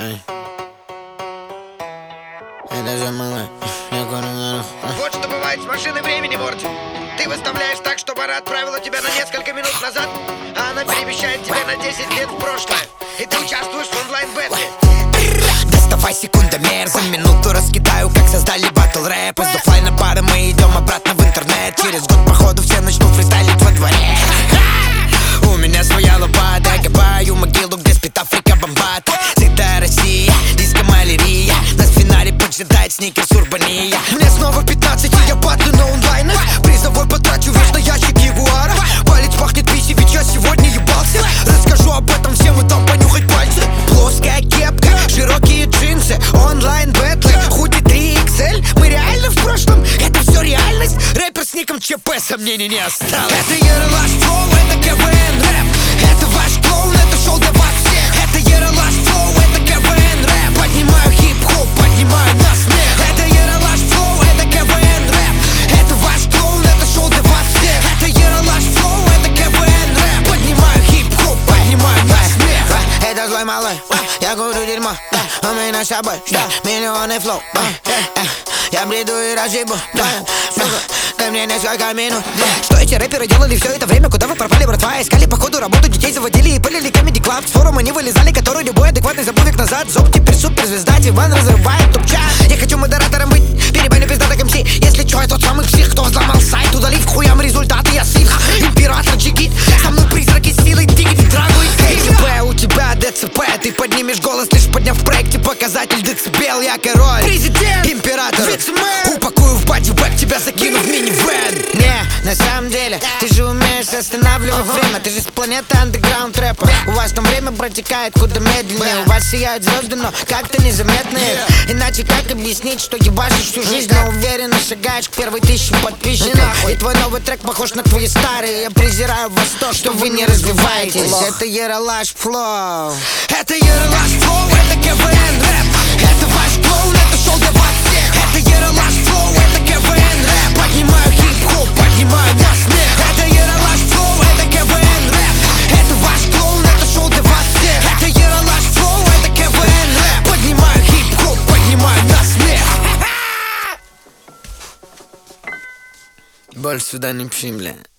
Это же малый. Вот что бывает с машиной времени, Морти. Ты выставляешь так, что Мара отправила тебя на несколько минут назад, а она перемещает тебя на 10 лет в прошлое. И ты участвуешь в онлайн-бэтле. Доставай секундомер, за минуту раскидаю, как создали батл рэп. Из оффлайна пары мы идем обратно в интернет. Через год походу все начнут фристайлить во дворе. У меня своя лопата, копаю могилу, где спит Африка бомбата. Всегда Россия, диско-малярия. Нас в финале поджидает сникерс урбания. Мне снова 15, и я батлю на онлайнах. Призовой потрачу весь на ящик ягуара. Палец пахнет писи, ведь я сегодня ебался. Расскажу об этом всем и дам понюхать пальцы. Плоская кепка, широкие джинсы, онлайн-бэтлы, худи 3XL. Мы реально в прошлом, это все реальность. Рэпер с ником ЧП, сомнений не осталось. Это Ералаш Флоу, это КВН рэп. Это ваш клоун, это шоу для вас всех. Это Ералаш Флоу, это КВН рэп. Поднимаю хип-хоп, поднимаю на смех. Это Ералаш Флоу, это КВН рэп. Это ваш клоун, это шоу для вас всех. Это Ералаш Флоу, это КВН рэп. Поднимаю хип-хоп, поднимаю на смех. Это злой малой, я курю дерьмо. У меня с собой миллионы флоу. Я бреду и разъебу, дай мне несколько минут. Что эти рэперы делали все это время? Куда вы пропали, братва? Искали походу работу, детей заводили и пылили Comedy Club. С форума не вылезали, который любой адекватный забыл век назад. Зоб теперь суперзвезда, диван разрывает топ-чарт. Я хочу модератором быть, перебили пиздаток МС. Если чё, я тот самый псих, кто взломал сайт. Удалив к хуям результаты, я слив. Император Джигит, со мной призраки силой дигит, драгу и КГБ. У тебя ДЦП, ты поднимешь голос, лишь подняв в проекте показатель децибел. Я король, президент, император, вице-мэр. Упакую в бодибэк, тебя закину в мини-вэн. Не, на самом деле, ты же умеешь останавливать время. Ты же с планеты андеграунд рэпа. У вас там время протекает куда медленнее. У вас сияют звезды, но как-то незаметные. Иначе как объяснить, что ебашишь всю жизнь, но уверенно шагаешь к первой 1000 подписчиков. И твой новый трек похож на твои старые. Я презираю вас то, что вы не развиваетесь. Это Ералаш Флоу. Это Ералаш Флоу, это КВН рэп. Это ваш клоун, это шоу для вас всех. Это Ералаш Флоу, это КВН рэп. Поднимаю хип-хоп, поднимаю на смех. Это Ералаш Флоу, это КВН рэп. Это ваш клоун, это шоу для вас всех. Это Ералаш Флоу, это КВН рэп. Поднимаю хип-хоп, поднимаю на смех. Больше сюда не пиши, бля.